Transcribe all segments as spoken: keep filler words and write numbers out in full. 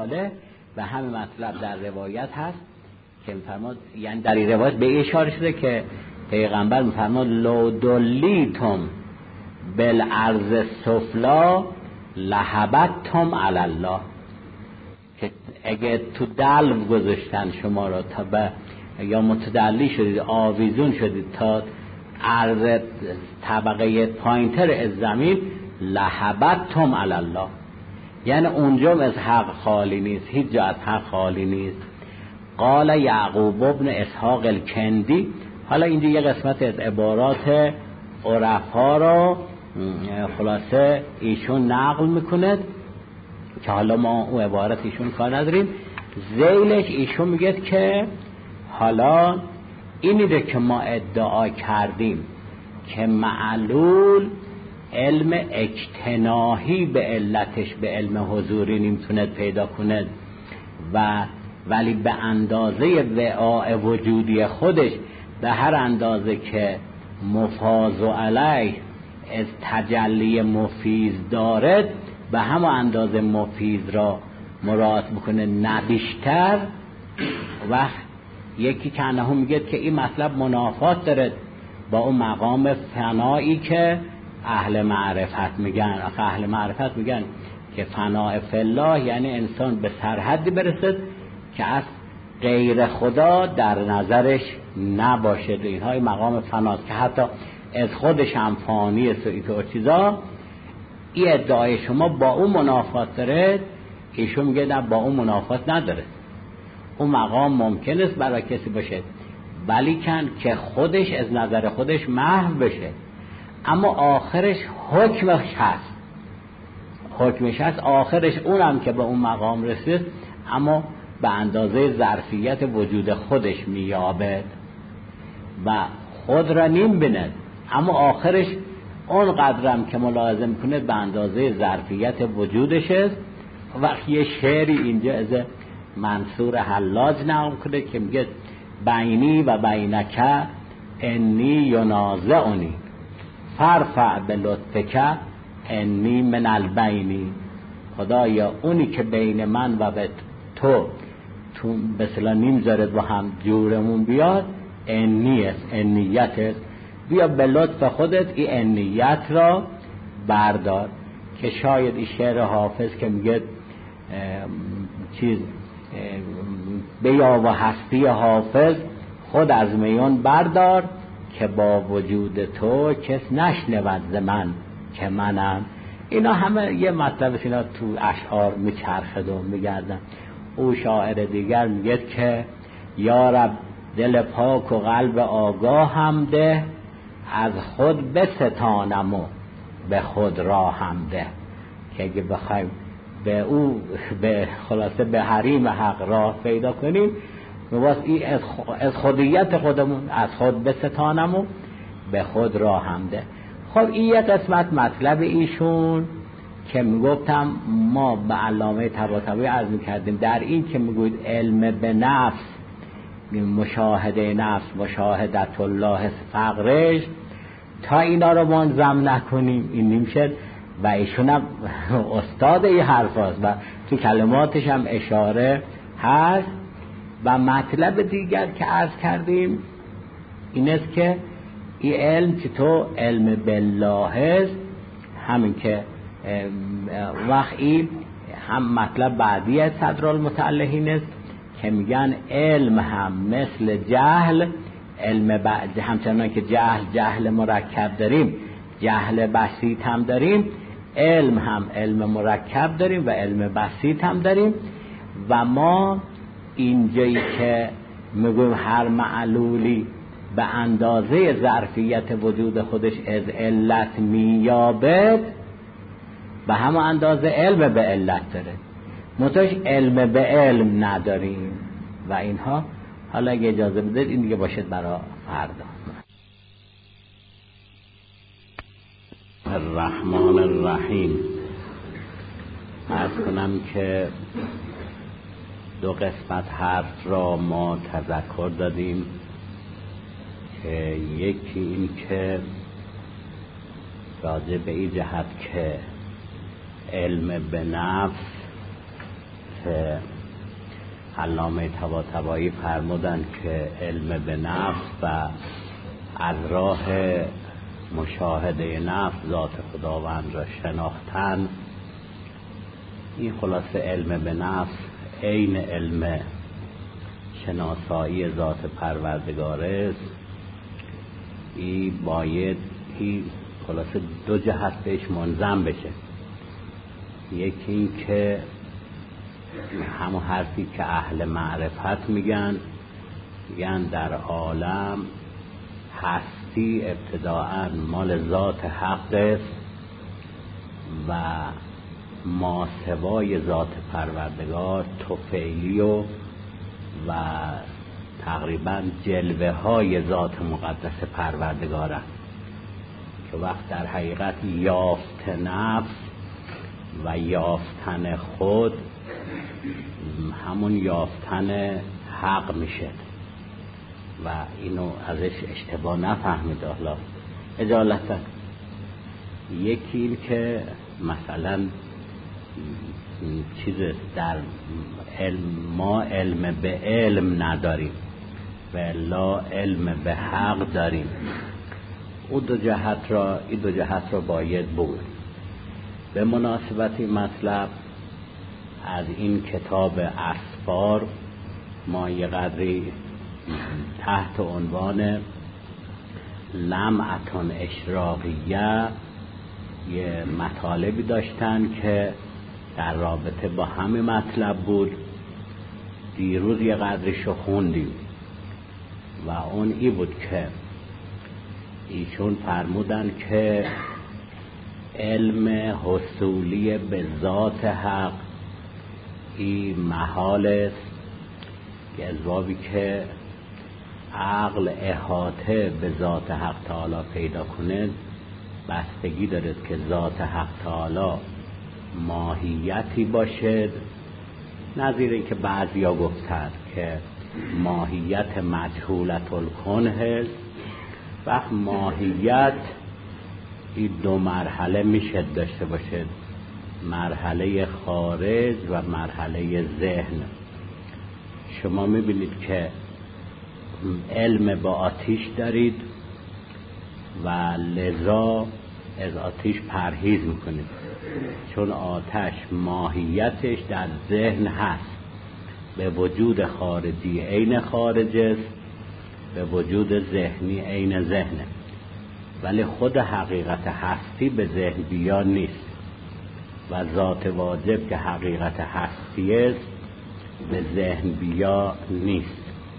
صالح. و همین مطلب در روایت هست که می‌فرماد، یعنی در این روایت به اشاره شده که پیغمبر می‌فرماد لو دلیتم بالارض سفلا لهبتم علی الله، که اگه تو دلو گذاشتن شما را تا به یا متدلی شدید، آویزون شدید تا عرض طبقه پایینتر از زمین، لهبتم علی الله، یعنی اونجا از حق خالی نیست، هیچ جا از حق خالی نیست. قال یعقوب ابن اسحاق الکندی. حالا اینجا یه قسمت از عبارات عرفا رو خلاصه ایشون نقل میکنه که حالا ما اون عبارت ایشون کار نداریم. ذیلش ایشون میگه که حالا اینیده که ما ادعا کردیم که معلول علم اجتناحی به علتش به علم حضوری نمیتونه پیدا کنه، و ولی به اندازه وعاء وجودی خودش به هر اندازه که مفاض علیه از تجلی مفیض دارد به همه اندازه مفیض را مراد بکنه نه بیشتر. و یکی که انه میگه که این مطلب منافات داره با اون مقام فنایی که اهل معرفت میگن. اهل معرفت میگن که فناء فی الله یعنی انسان به سرحدی برسد که از غیر خدا در نظرش نباشه. اینهای مقام فناست که حتی از خودش هم فانی است و اینطور چیزا. این ادعای شما با اون منافات داره، ایشون میگه نه، با اون منافات نداره. اون مقام ممکن است برای کسی باشه ولی کن که خودش از نظر خودش محو بشه، اما آخرش حکمش هست، حکمش هست آخرش اونم که به اون مقام رسید اما به اندازه ظرفیت وجود خودش میابد و خود را نیم بیند، اما آخرش اون قدرم که ملاحظه کنه به اندازه ظرفیت وجودش است. وقتی یه شعری اینجا از منصور حلاج نقل کنه که میگه بینی و بینک انی ینازعنی فرفع بلطفک انی من البینی. خدایا اونی که بین من و به تو تو مثلا نمیذارد با هم جورمون بیاد، انی است، انیت است، بیا به لطف خودت این انیت را بردار. که شاید این شعر حافظ که میگه چیز بیا و هستی حافظ خود از میان بردار که با وجود تو کس نشنود ز من که منم. اینا همه یه مطلب اینا تو اشعار میچرخد و میگردن. او شاعر دیگر میگه که یا رب دل پاک و قلب آگاه هم ده، از خود بستانم و به خود راه هم ده. که اگه بخوایم به او به خلاصه به حریم حق راه پیدا کنیم، واسه از خودیت خودمون از خود بستانم و به خود راه هم ده. خب این یه قسمت مطلب ایشون که میگفتم ما به علامه طباطبایی عرض میکردیم در این که میگوید علم به نفس، مشاهده نفس، مشاهدت الله فقرش، تا اینا رو منظم نکنیم این نمیشه. و ایشون هم استاد این حرف هست و تو کلماتش هم اشاره هست. و مطلب دیگر که عرض کردیم این است که این علم که تو علم بالله است، همین که وقتی هم مطلب بعدی صدرالمتعلقین است که میگن علم هم مثل جهل، علم بعد همچنان که جهل جهل مرکب داریم، جهل بسیط هم داریم، علم هم علم مرکب داریم و علم بسیط هم داریم. و ما اینجایی که میگویم هر معلولی به اندازه ظرفیت وجود خودش از علت مییابد، به همه اندازه علم به علت داره، متوش علم به علم نداریم. و اینها حالا اگه اجازه بدید این دیگه باشد برای فردا. الرحمن الرحیم. عرض کنم که دو قسمت حرف را ما تذکر دادیم که یکی این که راجع به این جهت که علم به نفس که علامه طباطبایی فرمودند که علم به نفس و از راه مشاهده نفس ذات خداوند را شناختن، این خلاصه علم به نفس عین علم شناسایی ذات پروردگار است. این باید این خلاصه دو جهت بهش منظم بشه. یکی این که همون حرفی که اهل معرفت میگن میگن در عالم هستی ابتداءً مال ذات حق است و ماسوای ذات پروردگار طفیلی و و تقریبا جلوه های ذات مقدس پروردگار است که وقت در حقیقت یافت نفس و یافتن خود همون یافتن حق میشه و اینو ازش اشتباه نفهمید. حالا اجالتا یکی این که مثلا چیز در علم ما علم به علم نداریم و الا علم به حق داریم. او دو جهت را این دو جهت را باید بود. به مناسبت این مطلب از این کتاب اسفار ما یه قدری تحت عنوان لمعتون اشراقیه یه مطالبی داشتن که در رابطه با همین مطلب بود. دیروز یه قدرشو خوندیم و اون ای بود که ایشون فرمودن که علم حصولی به ذات حق این محال است که از بابی که عقل احاطه به ذات حق تعالی پیدا کنه بستگی دارد که ذات حق تعالی ماهیتی باشد، نظیر این که بعضیا گفتند که ماهیت مجهولت الکن هست. وقت ماهیت این دو مرحله میشه داشته باشد، مرحله خارج و مرحله ذهن. شما میبینید که علم با آتیش دارید و لذا از آتیش پرهیز میکنید، چون آتش ماهیتش در ذهن هست، به وجود خارجی عین خارج است، به وجود ذهنی عین ذهنه، ولی خود حقیقت هستی به ذهن بیا نیست و ذات واجب که حقیقت هستی است به ذهن بیا نیست.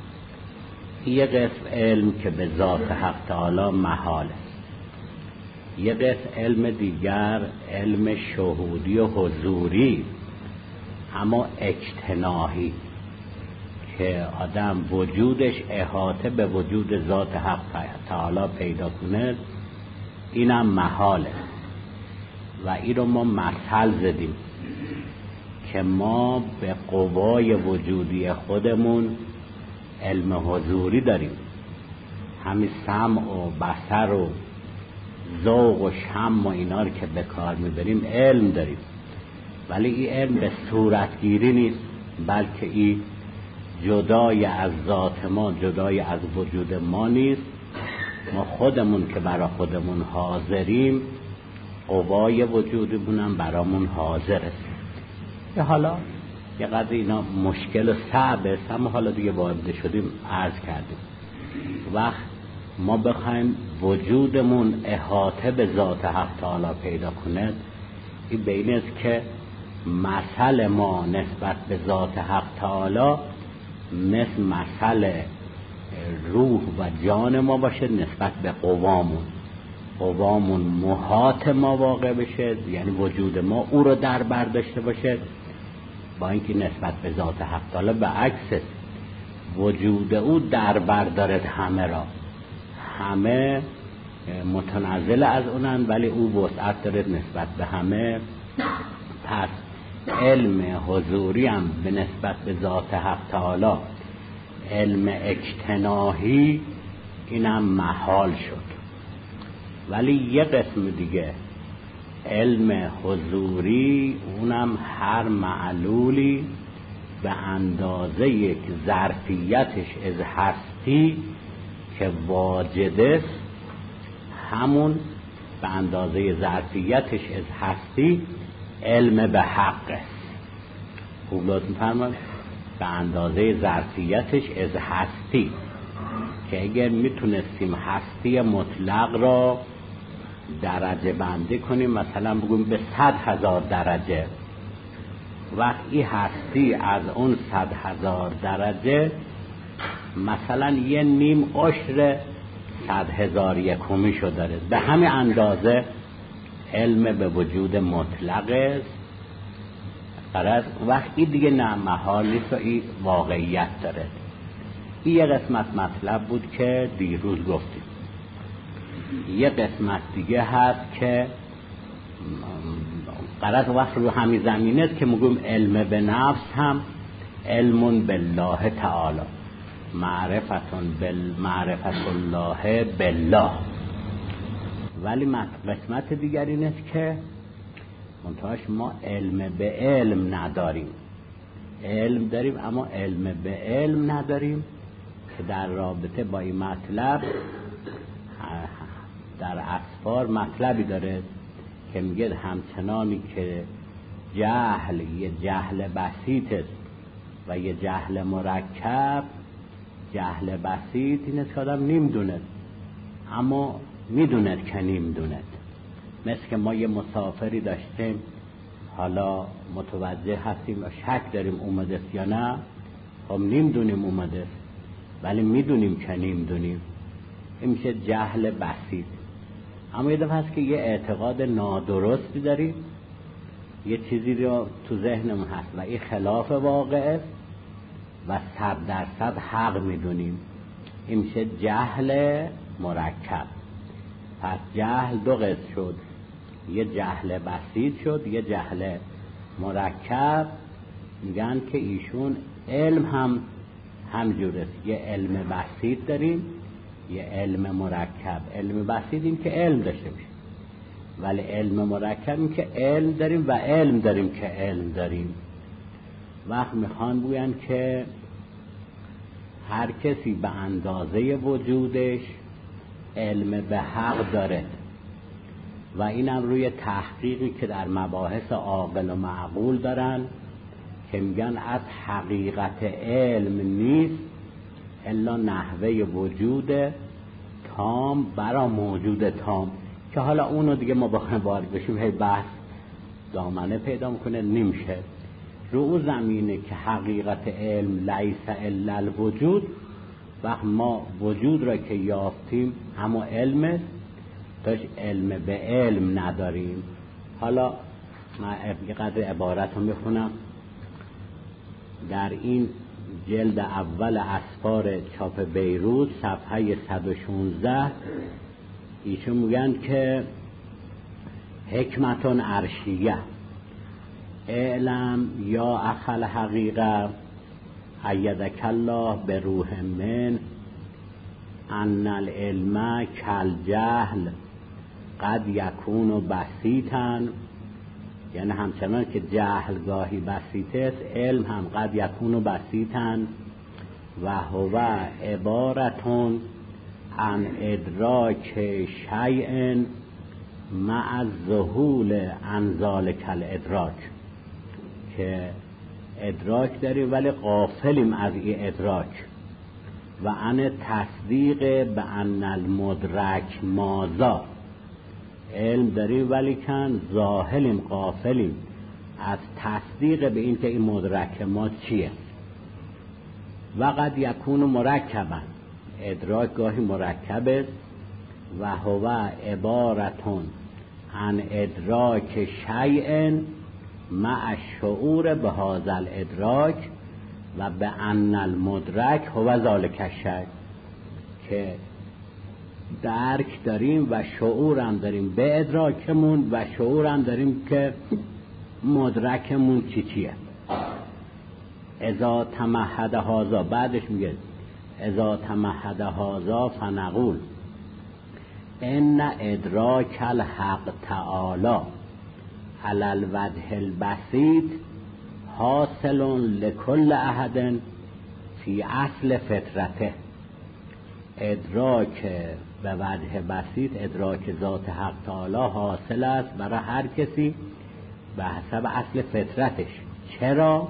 یه قسم علم که به ذات حق تعالی محال است، یه قسم علم دیگر علم شهودی و حضوری اما اجتناحی که آدم وجودش احاطه به وجود ذات حق تعالی پیدا کنه، اینم محاله و این رو ما مثل زدیم که ما به قوای وجودی خودمون علم حضوری داریم، همین سمع و بصر و ذوق و شم و اینا رو که به کار میبریم علم داریم، ولی این علم به صورتگیری نیست، بلکه این جدای از ذات ما، جدای از وجود ما نیست. ما خودمون که برای خودمون حاضریم، قوای وجودمون هم برامون حاضر است. یه حالا یه قدر اینا مشکل و صعب است، اما حالا دیگه وارد شدیم عرض کردیم. وقت ما بخوایم وجودمون احاطه به ذات حق تعالی پیدا کنه، این بین است که مثل ما نسبت به ذات حق تعالی مثل مثل روح و جان ما باشه نسبت به قوامون. قوامون محاط ما واقع بشه، یعنی وجود ما او رو در بر داشته باشه، با اینکه نسبت به ذات حق تعالی به عکس وجود او در بر دارد همه را، همه متنزل از اونن ولی او وسعت دارد نسبت به همه. پس علم حضوری هم به نسبت به ذات حق تعالی علم اجتناحی اینم محال شد. ولی یه قسم دیگه علم حضوری اونم هر معلولی به اندازه یک ظرفیتش از هستی که واجد است، همون به اندازه ظرفیتش از هستی علم به حق است. خوب لازم فرمایید به اندازه ظرفیتش از هستی، که اگر میتونستیم هستی مطلق را درجه بندی کنیم، مثلا بگویم به صد هزار درجه، وقتی هستی از اون صد هزار درجه مثلا یه نیم عشر صد هزار یکمی شو داره، به همین اندازه علم به وجود مطلق است. قرار وقتی دیگه نه محال نیست و این واقعیت داره. این یه قسمت مطلب بود که دیروز گفتیم. یه قسمت دیگه هست که قرار وقت رو همین زمینه است که میگویم علم به نفس هم علم بالله تعالی، معرفتون بالمعرفت الله بالله. ولی قسمت دیگر این است که منتهاش ما علم به علم نداریم. علم داریم اما علم به علم نداریم، که در رابطه با این مطلب در اسفار مطلبی داره که میگه همچنانی که جهل یه جهل بسیط است و یه جهل مرکب، جهل بسیط این است که آدم نمیدونه اما میدونه که نمیدونه. مثل که ما یه مسافری داشتیم، حالا متوجه هستیم و شک داریم اومده یا نه، خب نمیدونیم اومده ولی میدونیم که نمیدونیم، این میشه جهل بسیط. اما یه دفعه هست که یه اعتقاد نادرستی داریم، یه چیزی رو تو ذهنمون هست و این خلاف واقعه و صد درصد حق میدونیم، این میشه جهل مرکب. پس جهل دو قسم شد، یه جهل بسیط شد یه جهل مرکب. میگن که ایشون علم هم همجوره، یه علم بسیط داریم یه علم مرکب. علم بسیط این که علم داشته باشیم، ولی علم مرکب این که علم داریم و علم داریم که علم داریم. وقت میخوان بگوین که هر کسی به اندازه وجودش علم به حق داره و اینم روی تحقیقی که در مباحث عاقل و معقول دارن که میگن از حقیقت علم نیست الا نحوه وجود تام برا موجود تام، که حالا اونو دیگه ما بخوایم وارد بشیم هی بحث دامنه پیدا میکنه نمیشه. رو اون زمینه که حقیقت علم لیس الا الوجود، وقت ما وجود را که یافتیم اما علم داشت علم به علم نداریم. حالا من یه قدر عبارت رو میخونم در این جلد اول اسفار چاپ بیروت صفحه صد و شانزده. ایشون میگن که حکمتون عرشیه اعلم یا اخل حقیقه ایدک الله به روح من ان العلم کالجهل قد یکون بسیطا، یعنی همچنان که جهل گاهی بسیط است علم هم قد یکون بسیطا و هو عبارتون عن ادراک شیء مع الذهول عن ذلک الادراک، که ادراک داریم ولی غافلیم از این ادراک. و عن تصدیق به ان المدرک ماذا، علم داریم ولی کن ظاهلیم غافلیم از تصدیق به این که این مدرک ما چیه. و قد یکون مرکبا، ادراک گاهی مرکب است. و هو عبارتون عن ادراک شیء مع شعور به هذا الادراک و به ان المدرک هو ذلک الشیء، که درک داریم و شعور هم داریم به ادراکمون و شعور هم داریم که مدرکمون چی چیه. اذا تمهد هذا، بعدش میگه اذا تمهد هذا فنقول ان ادراک الحق تعالی علی الوجه البسیط حاصل لکل احد فی اصل فطرته. ادراک به وجه بسیط، ادراک ذات حق تعالی حاصل است برای هر کسی به حسب اصل فطرتش. چرا؟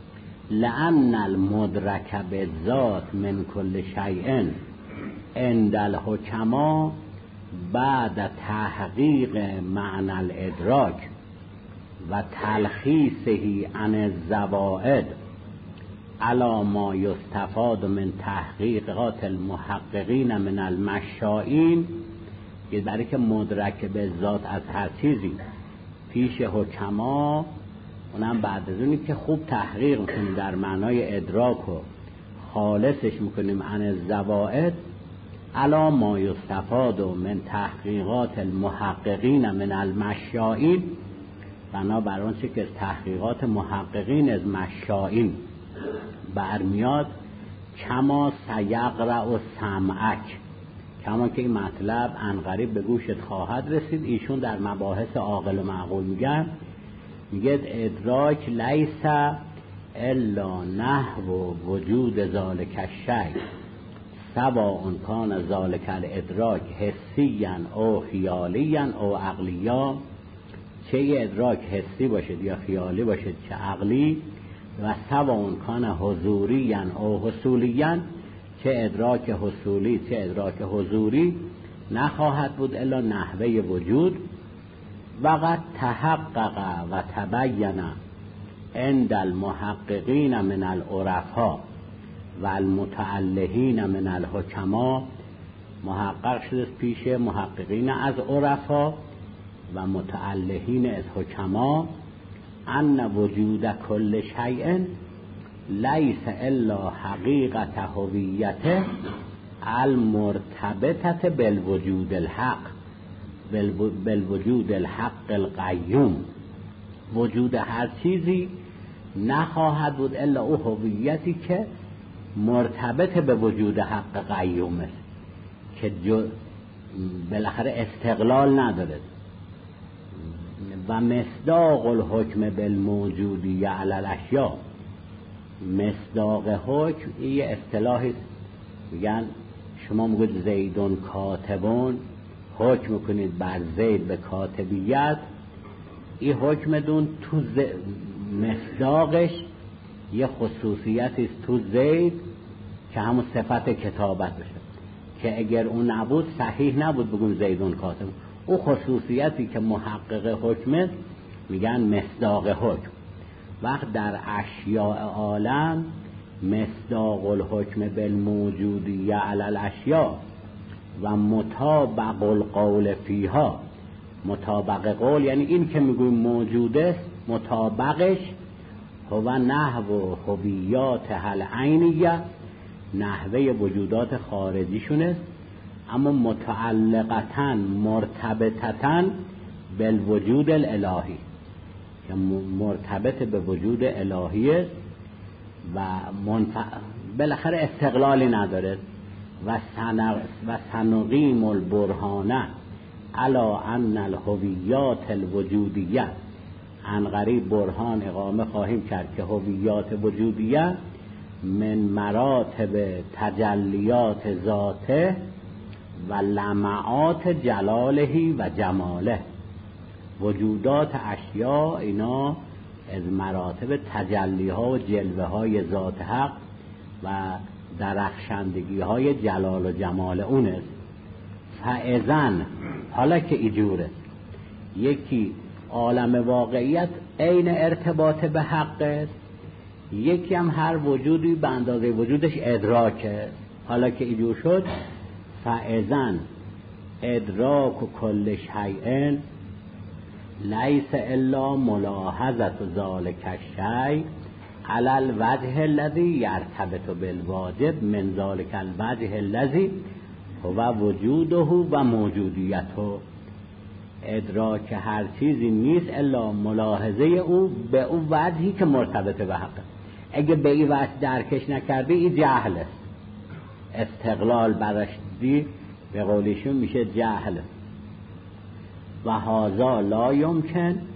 لأن المدرک بالذات من کل شیء عند الحکما بعد تحقیق معنی الادراک و تلخیصه عن الزوائد علی ما یستفاد من تحقیقات المحققین من المشائین. یه برای که مدرک به ذات از هر چیزی پیش حکما، اونم بعد از اونی که خوب تحقیق میکنیم در معنای ادراک و خالصش میکنیم عن الزوائد علی ما یستفاد من تحقیقات المحققین من المشائین، بنابر آنچه که از تحقیقات محققین از مشائین برمیاد. کما سیقرأ و سمعک، کما که این مطلب عنقریب به گوشت خواهد رسید. ایشون در مباحث عاقل و معقول میگن، میگه ادراک لیس الا نحو وجود ذالک الشیء سواء کان ذالک الادراک حسیا او خیالیا او عقلیا. چه ادراک حسی باشد یا خیالی باشد چه عقلی، و سواء کان حضوریا او حصولیا، چه ادراک حصولی چه ادراک حضوری نخواهد بود الا نحوه وجود. وقد تحقق و تبین عند المحققین من العرفاء و المتعلهین من الحکما، محقق شده پیش محققین از عرفا و متعلهین از حکما، ان وجود کل شیء لیس الا حقیقت هویته المرتبطه بالوجود الحق بالوجود الحق القیوم. وجود هر چیزی نخواهد بود الا او هویتی که مرتبط به وجود حق قیوم است، که جو بالاخره استقلال نداره. و مصداق الحکم بالموجودیه علی الاشیاء، مصداق حکم این اصطلاحی میگن شما میگید زیدون کاتبون، حکم کنید بر زید به کاتبیت. این حکم دون تو ز... مصداقش یه خصوصیتی است تو زید که همون صفت کتابت بشه، که اگر اون نبود صحیح نبود بگون زیدون کاتب. او خصوصیتی که محقق حکمه میگن مصداق حکم. وقت در اشیاء عالم مصداق الحکم بالموجودیه علی الاشیاء و مطابق القول فیها. مطابق قول یعنی این که میگویم موجوده، مطابقش هو نحو هویات هل عینیه، نحوه وجودات خارجیشونه، اما متعلقتاً مرتبطتاً بالوجود الالهی، که مرتبط به وجود الهیه و منف... بالاخره استقلالی نداره. و, سن... و سنقیم البرهانه علی ان الهویات الوجودیه، عنقریب برهان اقامه خواهیم کرد که هویات وجودیه من مراتب تجلیات ذاته و لمعات جلاله و جماله. وجودات اشیاء اینا از مراتب تجلی ها و جلوه های ذات حق و درخشندگی های جلال و جمال اون است. فاذن حالا که ایجوره، یکی عالم واقعیت عین ارتباط به حق است، یکی هم هر وجودی به اندازه وجودش ادراکه. حالا که ایجور شد، فاذن ادراک و کل شیء لیس الا ملاحظه ذلک الشیء علی الوجه الذی یرتبط بالواجب من ذلک الوجه الذی هو وجوده و موجودیته. ادراک هر چیزی نیست الا ملاحظه او به او وجهی که مرتبط به حقه. اگه به این وجه درکش نکردی این جهل است، استقلال برش دی به قولیشون میشه جهل. و هذا لا یمکن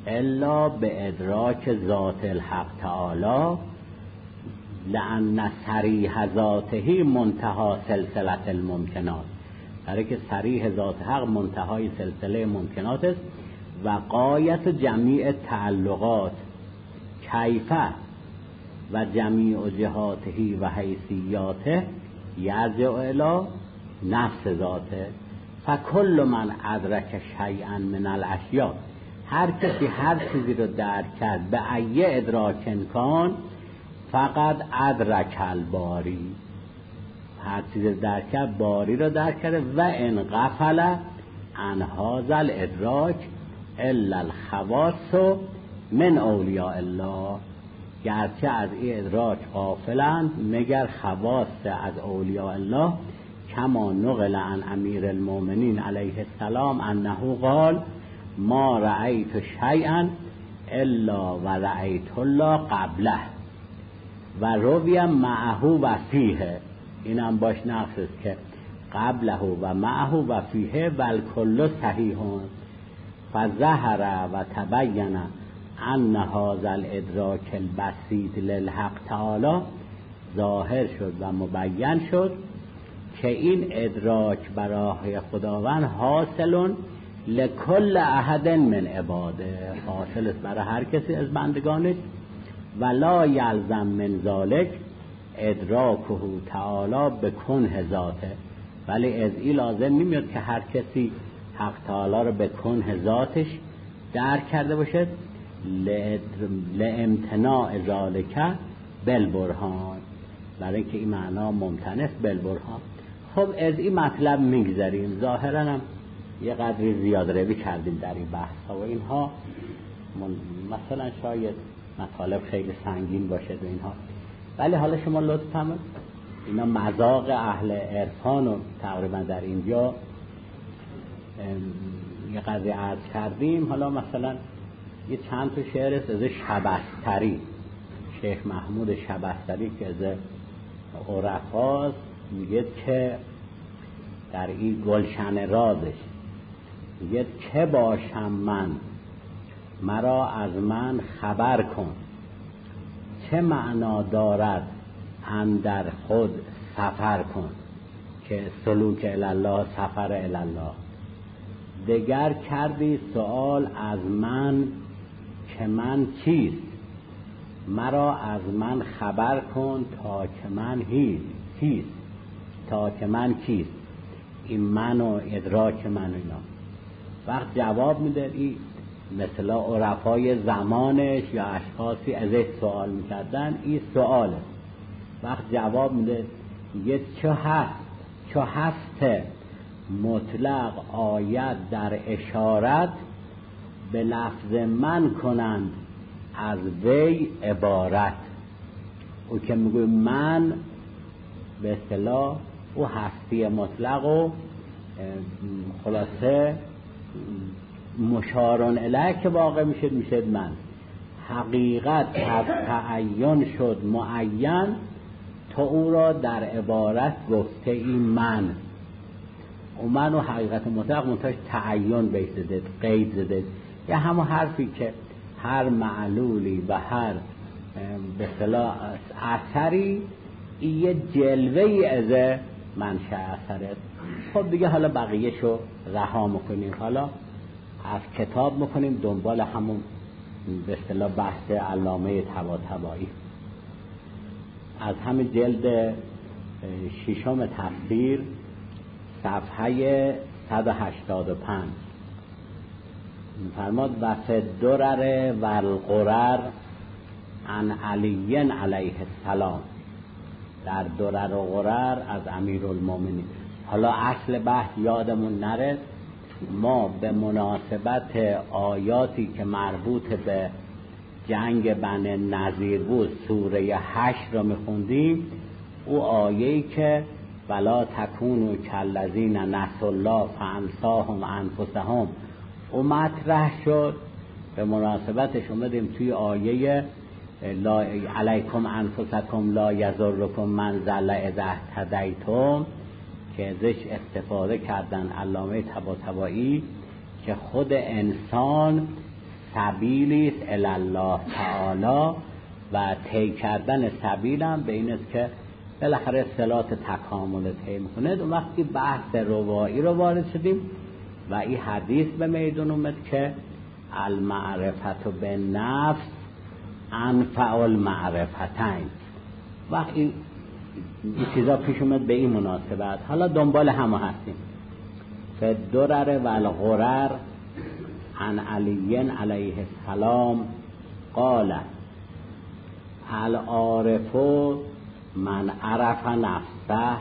الا به ادراک ذات الحق تعالی لأن صریح ذاته منتهى سلسله الممکنات، برای که صریح ذات حق منتهای سلسله ممکنات است. و غایت جمیع تعلقات کیفه و جمیع جهاته و حیثیاته یرجع الی نفس ذاته. فکل من ادرک شیئا من الاشیاء، هر کسی هر چیزی رو درک کرد به ای ادراکن کان فقط ادرک الباری، هر چیزی رو درک کرد باری رو درک کرده. و ان غفل عن هذا الادراک الا الخواص من اولیاء الله، گرچه از این ادراک غافلند مگر خواص از اولیاء الله. کما نقل عن امیر المؤمنین علیه السلام انه قال ما رأیت شیئا الا و رأیت الله قبله و روی معه و فیه، اینم باش نقص است که قبله و معه و فیه و الکل صحیح. فظهر و تبین ان هذا الادراک البسیط للحق تعالی، ظاهر شد و مبین شد که این ادراک برای خداوند حاصل لکل احد من عباده، حاصل است برای هر کسی از بندگانش. ولا یلزم من ذلک ادراکه تعالی بکنه ذاته، ولی از این لازم نمیاد که هر کسی حق تعالی رو به کنه ذاتش درک کرده باشد. لامتناع ذالک بالبرهان، برای که این معنا ممتنع بالبرهان. خب از این مطلب میگذریم، ظاهرا هم یه قدری زیاد روی کردیم در این بحث ها و اینها، مثلا شاید مطالب خیلی سنگین باشه و اینها، ولی حالا شما لطف فرمایید اینا مذاق اهل عرفان رو تقریبا در اینجا یه قدری عرض کردیم. حالا مثلا یه چند تا شعر است از شبستری، شیخ محمود شبستری که از عرفاست، میگه که در این گلشن رازش میگه چه باشم من مرا از من خبر کن، چه معنا دارد اندر خود سفر کن، که سلوک الالله سفر الالله. دگر کردی سؤال از من که من چیست، مرا از من خبر کن تا که من هیست چیست تا که من کیست. این من و ادراک من اینا وقت جواب میده، این مثلا عرفای زمانش یا اشخاصی ازش سوال میکردن، این سواله. وقت جواب میده یه چه هست، چه هست مطلق آیت در اشارت به لفظ من کنند از وی عبارت. او که میگوی من به اصطلاح او هستی مطلق و خلاصه مشارون الیه که واقع میشد میشد من. حقیقت از تعین شد معین، تو او را در عبارت گفته این من. و من و حقیقت مطلق منتاش تعین بیش زده، قید زده، یا همون حرفی که هر معلولی و هر به اصطلاح اثری یه جلوه‌ای از منشأ اثره. خب دیگه حالا بقیه‌شو رها میکنیم، حالا از کتاب میکنیم دنبال همون به اصطلاح بحث علامه طباطبایی از همین جلد ششم تفسیر صفحه صد و هشتاد و پنج فرماد و فدرر و القرر عن علی علیه السلام، در درر و غرر از امیرالمومنین. حالا اصل بحث یادمون نره، ما به مناسبت آیاتی که مربوط به جنگ بنی نضیر بود سوره هشت را میخوندیم، او آیه‌ای که ولا تکونوا کالذین نسوا الله فانساهم انفسهم او مطرح شد. به مناسبتش اومدیم توی آیه لا علیکم انفسکم لا یضرکم من ضل اذا اهتدیتم که ازش استفاده کردن علامه طباطبایی که خود انسان سبیلی است الی الله تعالی و طی کردن سبیل هم به این است که بالاخره صلات تکامل طی میکنه. اون وقتی بحث روایی رو وارد شدیم و این حدیث به میدون اومد که المعرفت به نفس انفع المعرفتین. وقتی این چیزا پیش اومد به این مناسبت، حالا دنبال همه هستیم. فالدرر و الغرر عن علی علیه السلام قال العارف من عرف نفسه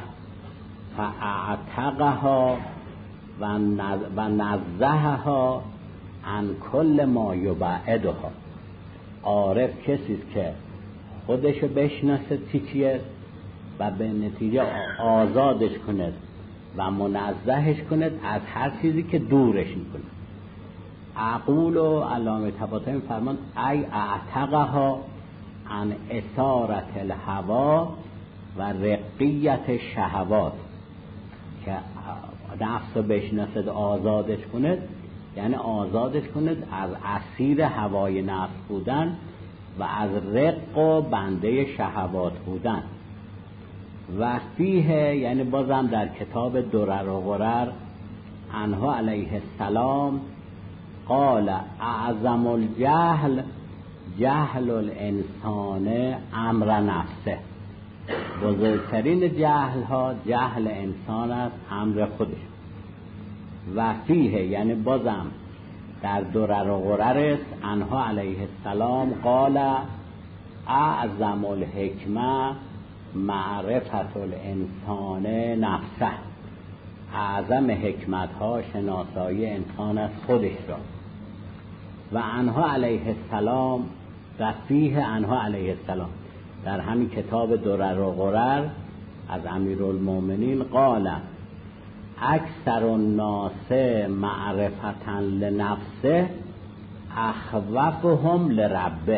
فاعتقها و نزهها عن کل ما یبعدها. عارف کسی که خودشو بشناسه چی چیه و به نتیجه آزادش کند و منزهش کند از هر چیزی که دورش میکنه. عقول و علامه طباطبایی فرمان ای اعتقها عن اثارت الهوا و رقیت شهوات، که نفس رو بشناسد آزادش کند یعنی آزادش کند از اسیر هوای نفس بودن و از رق و بنده شهوات بودن. و فیه یعنی بازم در کتاب درر و غرر عنها علیه السلام قال اعظم الجهل جهل الانسان امر نفسه. بزرگترین جهل ها جهل انسان است امر خودش. و فیه یعنی بازم در درر و غرر است عنها علیه السلام قال اعظم الحکمه معرفت الانسان نفسه. اعظم حکمت ها شناسایی انسان از خودش را. و عنها علیه السلام و فیه عنها علیه السلام در همین کتاب درر و غرر از امیرالمومنین قال اکثر الناس معرفتا لنفسه اخوفهم لربه.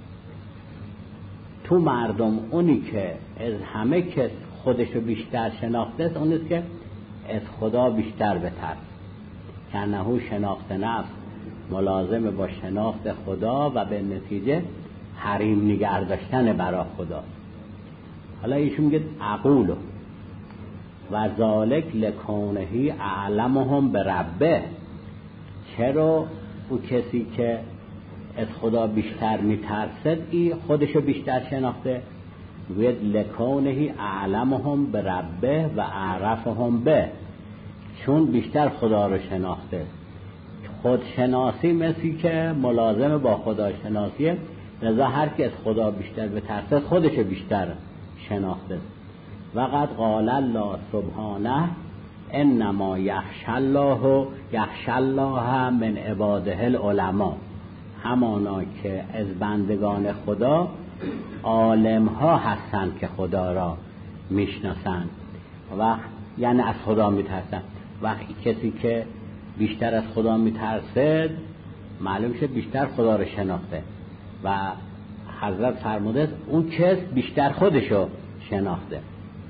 تو مردم اونی که از همه کس خودشو بیشتر شناخته است اون است که از خدا بیشتر بترس. کنهو شناخت نفس ملازم با شناخت خدا و به نتیجه حریم نگه داشتن برای خدا. حالا ایشون میگه عقولو و ذالک لکونهی اعلمهم بربه. چرا او کسی که از خدا بیشتر میترسد ای خودشو بیشتر شناخته؟ وید لکونهی اعلمهم بربه و اعرفهم به، چون بیشتر خدا رو شناخته. خودشناسی مثل که ملازم با خدا شناسیه، لذا هر کی از خدا بیشتر بترسد خودشو بیشتر شناخته. وقد قال الله سبحانه انما یخشی الله یخشی الله من عباده العلماء. همانا که از بندگان خدا عالم ها هستند که خدا را میشناسند و یعنی از خدا میترسند. وقتی کسی که بیشتر از خدا میترسد معلوم شد بیشتر خدا رو شناخته و حضرت فرموده اون کس بیشتر خودشو شناخته.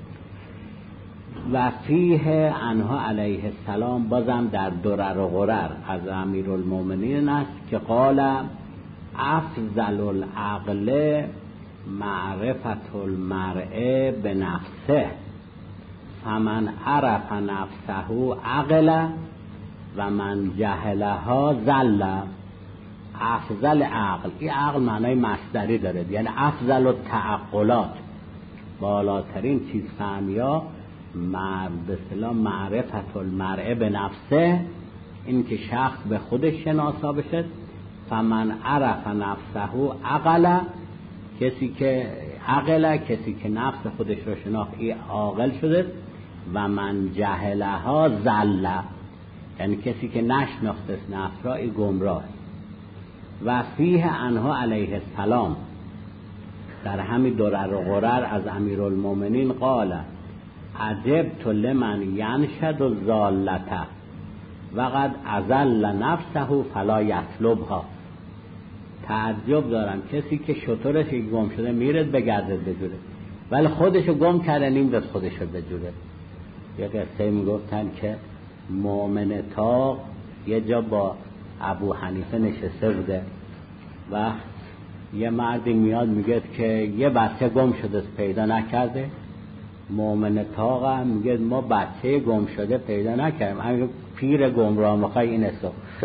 و فیه عنها علیه السلام بازم در درر و غرر از امیرالمومنین است که قال افضل العقل معرفت المرء بنفسه فمن عرف نفسه عقل و من جهلها ذل. افضل عقل، این عقل معنای مصدری داره یعنی افضل التعقلات، بالاترین چیز فهمیا به اصطلاح معرفت المرء به نفسه، این که شخص به خودش شناسا بشه. فمن عرف نفسه عقل، کسی که عقل کسی که نفس خودش رو شناخت ای عاقل شده. و من جهلها ضل، یعنی کسی که نشناخته نفس را ای گمراه. و فیه عنها علیه السلام در همین درر و غرر از امیرالمومنین قال عجبت لمن ینشد الضالته وقد اضل نفسه فلا یطلبها. تعجب دارم کسی که شترش گم شده میره بگرده بجوره ولی خودشو گم کرده نمیداد خودشو بجوره. یه قصه میگفتن که مؤمن تاق یه جا با ابو حنیفه نشسته بوده و یه مردی میاد میگه که یه بچه گم شده پیدا نکرده. مؤمن طاقه میگه ما بچه گم شده پیدا نکردیم، همین پیر گمراه میخوای این اسو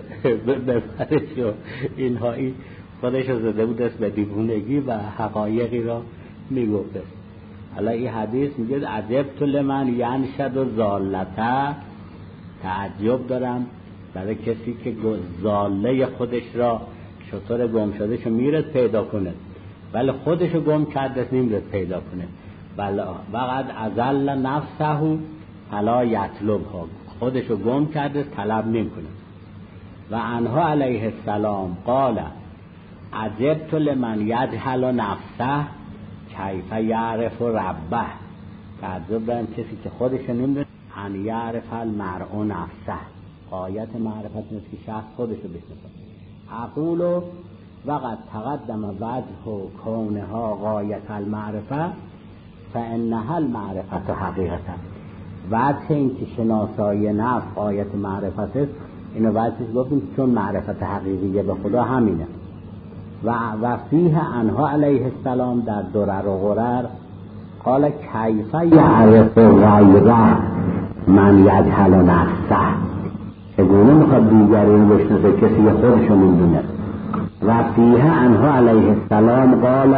ببرش و اینها. این خودش رو زده بود به دیوونگی و حقایقی را میگفته. حالا این حدیث میگه عجبت لمن ینشد و زالته، تعجب دارم برای کسی که زاله خودش را شطور گم شده شو میرد پیدا کنه، ولی خودش رو گم کرده نمیرد پیدا کنه. وقد ازل نفسه فلا یطلبها، خودش رو گم کرده طلب نمیکنه. و عنها علیه السلام قال عجبت لمن یجهل نفسه کیف یعرف ربه، تعجب دارم کسی که خودش رو نمیدونه ان یعرف المرء نفسه، غایت معرفت نیست که شخص خودش رو بشناسه. اقول وقد تقدم وجه کونها غایت المعرفه فانها المعرفت حقیقتا، وجه این که شناسایی نفس غایت معرفت است، اینو وجهش گفتیم چون معرفت حقیقیه به خدا همینه. و و فیه عنها علیه السلام در درر و غرر قال کیف یعرف غیره من یجهل نفسه، چگونه میخواد دیگری رو بشناسه کسی که خودشو میدونه. و فیه عنها علیه السلام قال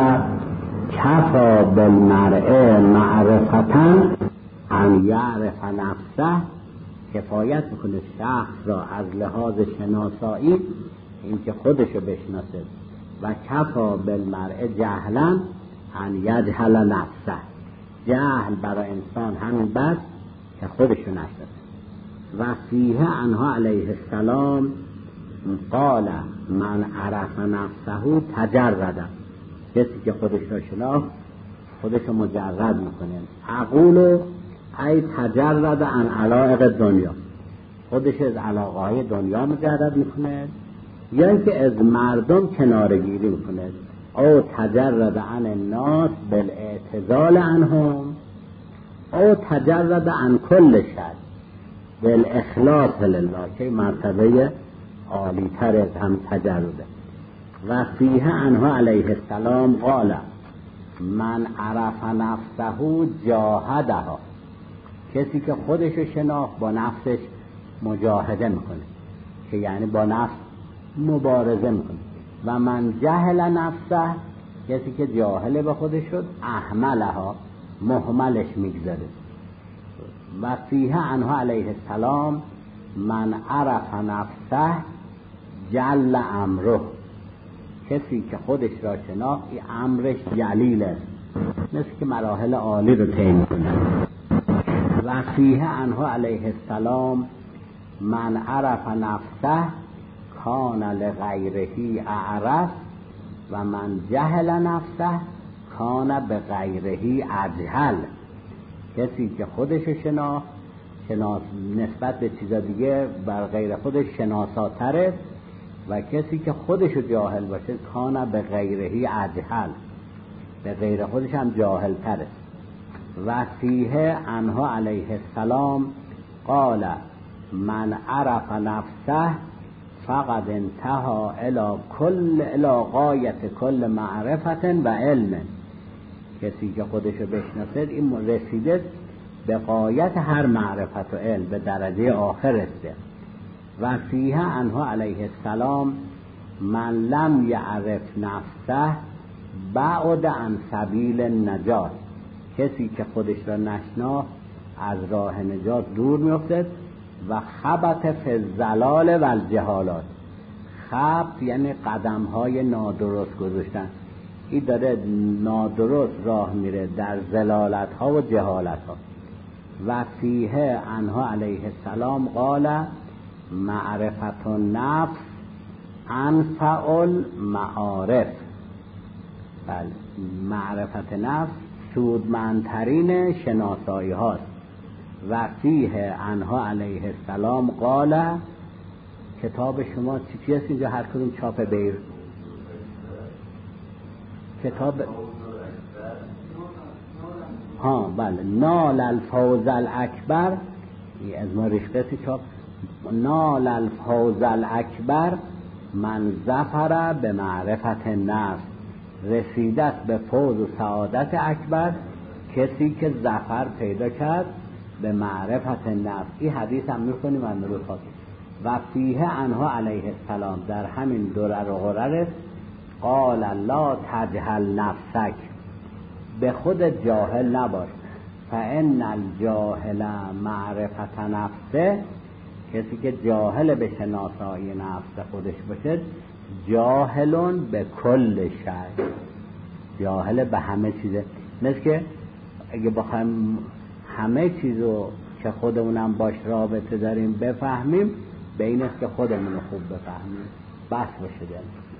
کفا بالمرء معرفتا ان یعرف نفسه، کفایت میکنه شخص را از لحاظ شناسایی این که خودشو بشناسه. و کفا بالمرء جهلا ان یجهل نفسه، جهل برای انسان همین بس که خودشو نشناسه. و فیه عنها علیه السلام قال من عرف نفسه تجرد، کسی که خودش را شناخت خودش رو مجرد میکنه. اقول ای تجرد عن علایق دنیا، خودش از علاقه های دنیا مجرد میکنه، یا اینکه از مردم کنارگیری میکنه. او تجرد عن الناس بالاعتزال عنهم، او تجرد عن کل شر بالاخلاص لله، که مرتبه عالی تر از هم تجرده. و فیه عنها علیه السلام قال من عرف نفسه جاهدها، کسی که خودشو شناخت با نفسش مجاهده میکنه، که یعنی با نفس مبارزه میکنه. و من جهل نفسه، کسی که جاهل به خودش شد احملها، مهملش میگذاره. و فیه عنها علیه السلام من عرف نفسه جل امره، کسی که خودش را شناخت این امرش جلیله، مثل که مراحل عالی رو طی میکنه. و فیه عنها علیه السلام من عرف نفسه کان لغیره اعرف و من جهل نفسه کان به غیره اجهل، کسی که خودشو شناخت شناس نسبت به چیزا دیگه بر غیر خودش شناساتره، و کسی که خودشو جاهل باشه کان به غیره اجهل، به غیر خودش هم جاهل تره. و فیه عنها علیه السلام قال من عرف نفسه فقد انتهى الى کل الى غایت کل معرفت و علم، کسی که خودشو بشناسه این رسیده به غایت هر معرفت و علم، به درجه آخر رسیده. و فیه عنها علیه السلام من لم یعرف نفسه بعد عن سبیل النجات، کسی که خودش را نشناخت از راه نجات دور میافتد. و خبط فی الضلال و الجهالات، خبط یعنی قدم های نادرست گذاشتن، این داره نادرست راه میره در ضلالت ها و جهالت ها. و فیه عنها علیه السلام قال معرفت النفس انفع المعارف، بله معرفت نفس سودمندترین شناسایی هاست. و فیه عنها علیه السلام قال، کتاب شما چی چی هست اینجا هر کدوم چاپ بیر؟ کتاب ها بله نال الفوز الاکبر، از ما ریخته چاپ نال الفوز الاکبر من ظفر به معرفت نفس، رسیدت به فوز و سعادت اکبر کسی که ظفر پیدا کرد به معرفت نفس. این حدیث هم میخونیم و نروخات و فیه عنها علیه السلام، در همین درر و غرر قال لا تجهل نفسک، به خود جاهل نباش، فان الجاهل معرفت نفسه، کسی که جاهل به شناسایی نفس خودش باشه جاهلون به کل شی، جاهل به همه چیزه. مثل که اگه بخوایم همه چیزو که خودمونم باش رابطه داریم بفهمیم، به این است که خودمونو خوب بفهمیم، بس باشه داریم.